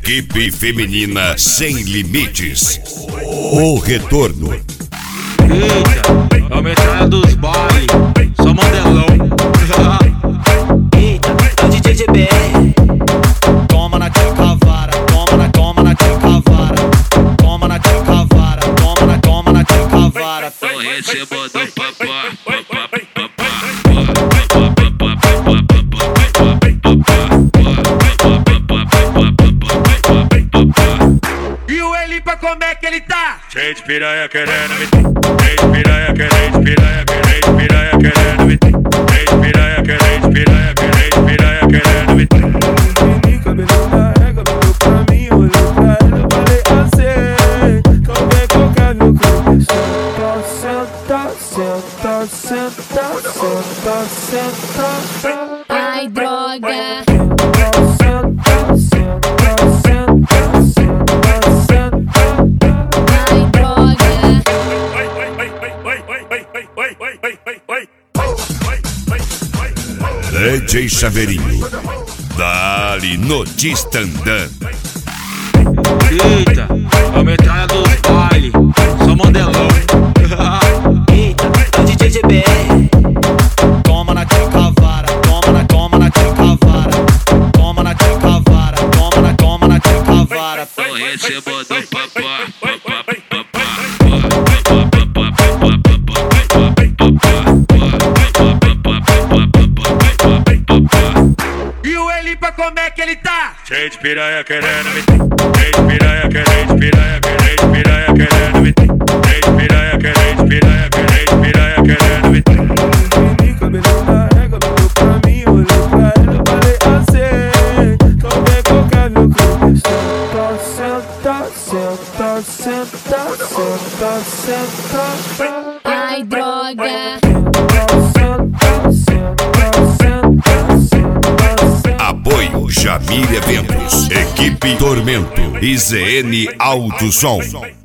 Equipe feminina sem limites. O retorno. Eita, é o metralha dos bailes, só modelão. Eita, é o DJ GBR. Toma na tia cavara, toma na tia cavara. Toma na tia cavara, toma na tia cavara. Tô recebendo papá. E o Elipa como é que ele tá? Cheio de piranha querendo me cheio de piranha querendo me cheio de piranha querendo me Cabelo na régua, olhou pra mim, olhei pra ela, eu falei assim: como é que eu quero meu corpo? Senta. Ai, droga. DJ Chaveirinho, dali no Distandando. Eita, é o metralha dos bailes, só modelão. Eita, é o DJ GBR. Toma na tia cavara, toma na tia cavara. Toma na tia cavara, toma na tia cavara. Tô recebendo papá. E o Elipa como é que ele tá? Cheio de piranha querendo me cheio de piranha querendo me cheio de piranha querendo me Cabelo na régua, olhou pra mim, olhei pra ela, eu falei assim: como é que eu quero meu corpo? Senta. Ai, droga. Apoio Jamil Eventos, Equipe Tormento e ZN Alto Som.